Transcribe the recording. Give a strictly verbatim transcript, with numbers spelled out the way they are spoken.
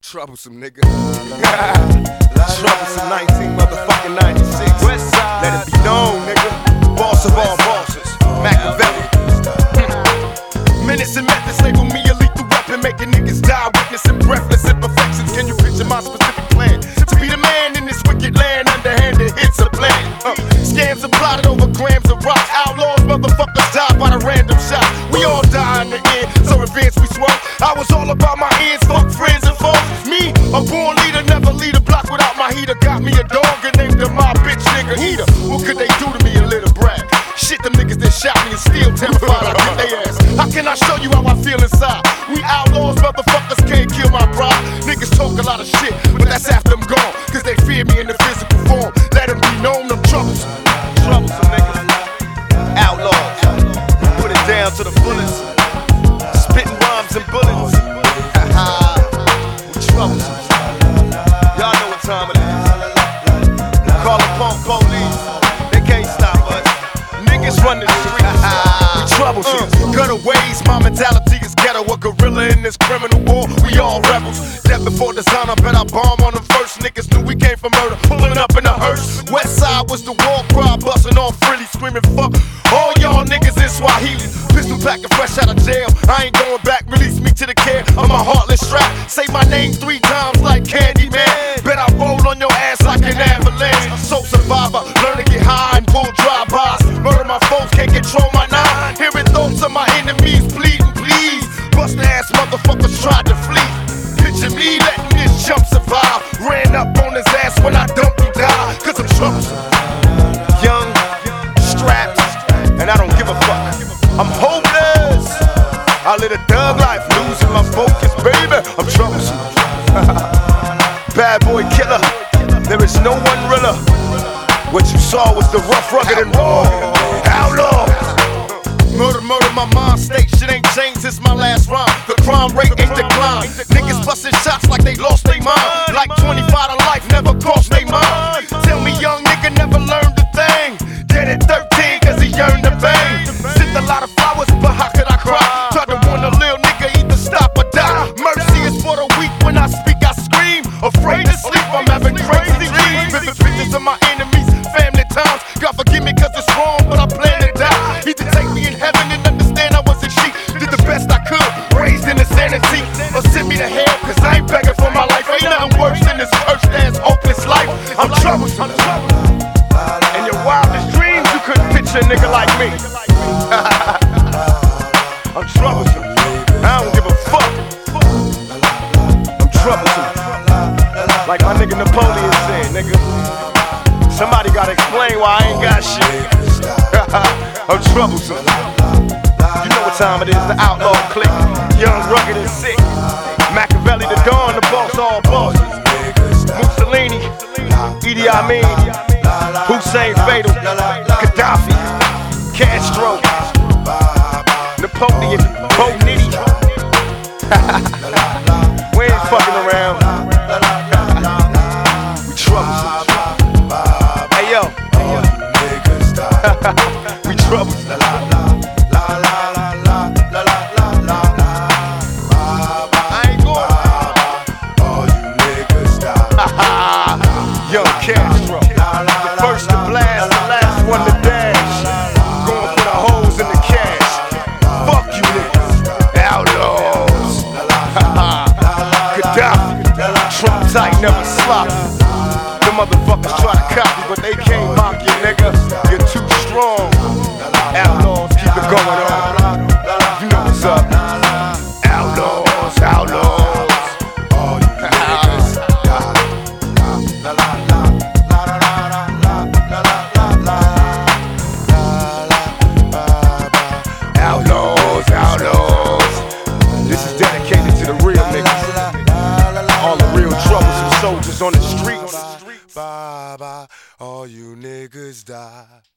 Troublesome nigga. Troublesome nineteen motherfucking ninety-six. Westside. Let it be known, nigga. Boss of all bosses. Machiavelli. Minutes and methods label me a lethal weapon, making niggas die, witnessing breathless imperfections. Can you picture my specific plan? To be the man in this wicked land, underhanded hits a plan. Uh, scams are plotted over grams of rocks. Outlaws, motherfuckers die by the random shot. We all die in the end, so advance we swung. I was all about my ends, fuck friends and foes. Me, a born leader, never lead a block without my heater. Got me a dog and named him my bitch nigga Eater. What could they do to me, a little brag? Shit, them niggas that shot me and still terrified I get they ass. How can I show you how I feel inside? We outlaws, motherfuckers can't kill my pride. Niggas talk a lot of shit, but that's after I'm gone. Cause they fear me in the physical form. Let them be known, them troublesome. Troublesome niggas. Outlaws. Put it down to the fullest. Spitting rhymes and bullets. Ha we troublesome. Y'all know what time it is. Call the punk police. They can't stop us. Niggas run the streets. We troublesome. Uh, Cutaways, my mentality is ghetto. A gorilla in this criminal war. We all rebels. Death before design, I bet I bomb on them first. Niggas knew we came from murder. Pulling up in a hearse. Westside was the war cry. Busting off frilly, screaming fuck all y'all niggas in Swahili. Pistol packing fresh out of jail. I ain't going back. Release me to the care of my heartless strap. Say my name three times like Candyman. Bet I roll on your ass like an avalanche. Soul survivor. Learn to get high and pull drive-bys. Murder my foes, can't control my nine. Hearing thoughts of my enemies pleading, please. Bust ass motherfuckers tried to flee. Picture me letting this chump survive. Ran up on his ass when I dumped him die. Cause I'm troublesome. Young, strapped, and I don't give a fuck. I'm hopeless. I live a thug life, losing my focus, baby. I'm troublesome. Bad boy killer. There is no one realer. What you saw was the rough, rugged, and raw. Outlaw. Murder, murder, my mind state. Shit ain't changed since my last rhyme. The crime rate ain't declined. Niggas busting shots like they lost their mind. Like twenty-five to life, never crossed their mind. Tell me young nigga never learned a thing. Dead at thirteen cause he yearned to bang. Sent a lot of flowers, but how could I cry? Tried to warn a little nigga either stop or die. Mercy is for the weak, when I speak I scream. Afraid to sleep, I'm having crazy dreams. Vivid pictures of my enemies, family times. God forgive me cause it's wrong, but I plan to die. Either take me in heaven and understand I wasn't sheep. Did the best I could, raised in insanity. Or send me to hell cause I ain't begging for my life. Ain't nothing worse than this cursed ass hopeless life. I'm troublesome. In your wildest dreams you couldn't picture a nigga like me. I'm troublesome. I don't give a fuck. I'm troublesome. Like my nigga Napoleon said, nigga. Somebody gotta explain why I ain't got shit. I'm troublesome. You know what time it is, the outlaw clique. Young, rugged, and sick. Machiavelli, the Dawn, the boss, all bosses. Mussolini, Idi Amin, Hussein Fatal, Gaddafi, Castro, Napoleon, Bo Nitty. We ain't fucking around. We troublesome. Hey yo. We troublesome. Young Castro, the first to blast, the last one to dash. Going for the holes in the cash. Fuck you niggas, outlaws. Gaddafi, Trump tight, never sloppy. The motherfuckers try to copy, but they can't mock you, nigga. You're too strong. Outlaws, keep it going on. You know what's up. Outlaws, outlaws. Outlaws, outlaws. This is dedicated to the real niggas. All the real troublesome soldiers on the streets. Bye bye, all you niggas die.